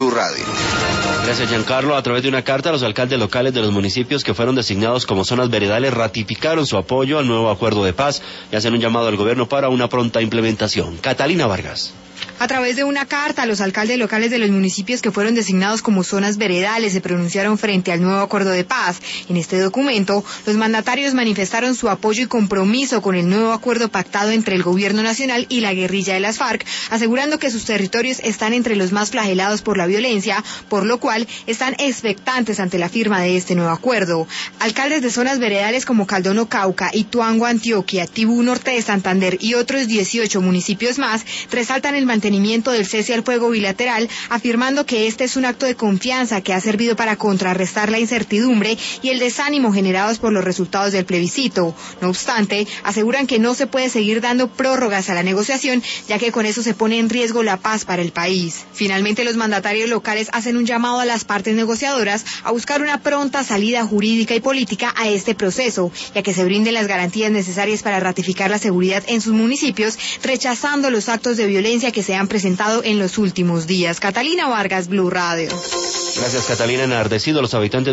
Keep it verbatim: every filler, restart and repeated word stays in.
Blue Radio. Gracias, Giancarlo. A través de una carta, los alcaldes locales de los municipios que fueron designados como zonas veredales ratificaron su apoyo al nuevo acuerdo de paz y hacen un llamado al gobierno para una pronta implementación. Catalina Vargas. A través de una carta, los alcaldes locales de los municipios que fueron designados como zonas veredales se pronunciaron frente al nuevo acuerdo de paz. En este documento, los mandatarios manifestaron su apoyo y compromiso con el nuevo acuerdo pactado entre el gobierno nacional y la guerrilla de las FARC, asegurando que sus territorios están entre los más flagelados por la violencia, por lo cual están expectantes ante la firma de este nuevo acuerdo. Alcaldes de zonas veredales como Caldono, Cauca, Ituango, Antioquia, Tibú, Norte de Santander y otros dieciocho municipios más resaltan el mantenimiento del cese al fuego bilateral, afirmando que este es un acto de confianza que ha servido para contrarrestar la incertidumbre y el desánimo generados por los resultados del plebiscito. No obstante, aseguran que no se puede seguir dando prórrogas a la negociación, ya que con eso se pone en riesgo la paz para el país. Finalmente, los mandatarios locales hacen un llamado a las partes negociadoras a buscar una pronta salida jurídica y política a este proceso, ya que se brinden las garantías necesarias para ratificar la seguridad en sus municipios, rechazando los actos de violencia que se han presentado en los últimos días. Catalina Vargas, Blue Radio. Gracias, Catalina. Enardecido los habitantes